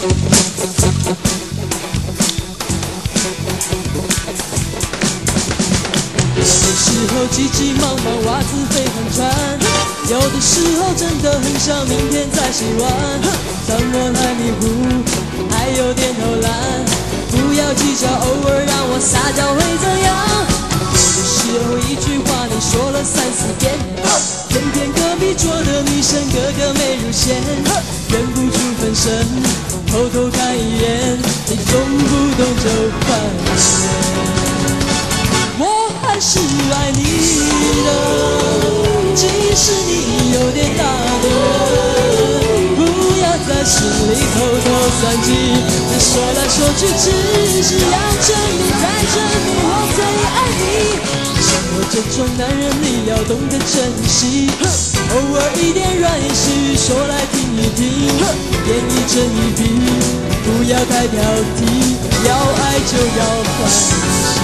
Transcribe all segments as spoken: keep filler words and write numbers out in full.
有时候急急忙忙，袜子会很穿；有的时候真的很想明天再洗完。当我太迷糊，还有点偷懒，不要计较，偶尔让我撒娇会怎样？有的时候一句话你说了三四遍，偏偏隔壁桌的女生个个没入线，忍不住分身，偷偷看一眼，你动不动就翻脸。我还是爱你的，即使你有点大度，不要在心里偷偷算计。你说来说去，只是要证明，再证明我最爱你。像我这种男人，你要懂得珍惜，偶尔一点软言细语说来听一听，演一正一比，不要太挑剔，要爱就要欢喜。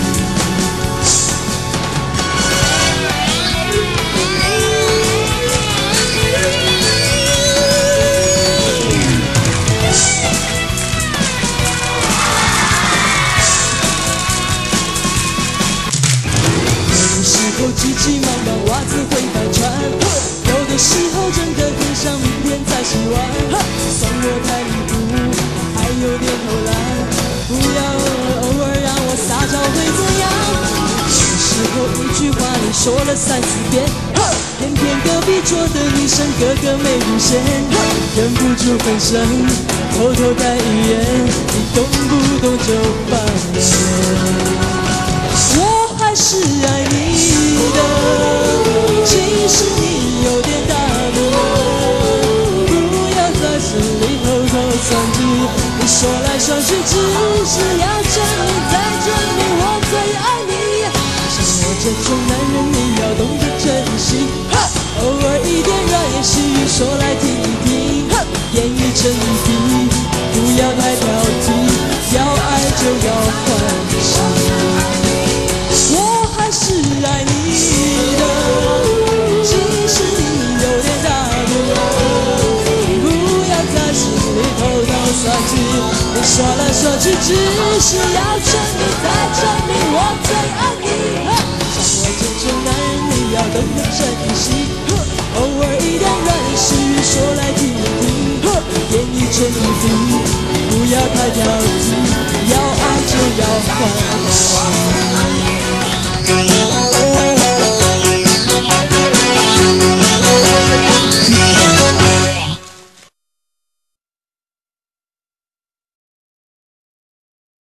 急急忙忙，袜子会反穿；有的时候真的很想明天再洗完。算我太离谱，还有点偷懒，不要偶尔让我撒娇会怎样？有的时候一句话你说了三四遍，偏偏隔壁桌的女生个个没入线，忍不住分身，偷偷看一眼，你动不动就翻脸。我还是爱你的，即使你有点大度，不要在心里偷偷算计。你说来说去，只是要证明，再证明我最爱你。像我这种男人，你要懂得珍惜，偶尔一点软言细语说来听一听，言语成一笔，不要太挑剔，要爱就要欢喜。我还是爱你的，即使你有点大度，不要在心里偷偷算计。你说来说去，只是要证明，再证明我最爱你。像我这种男人，你要懂得珍惜，偶尔一点软言细语说来听一听，言语成一笔，不要太挑剔，要爱就要欢喜。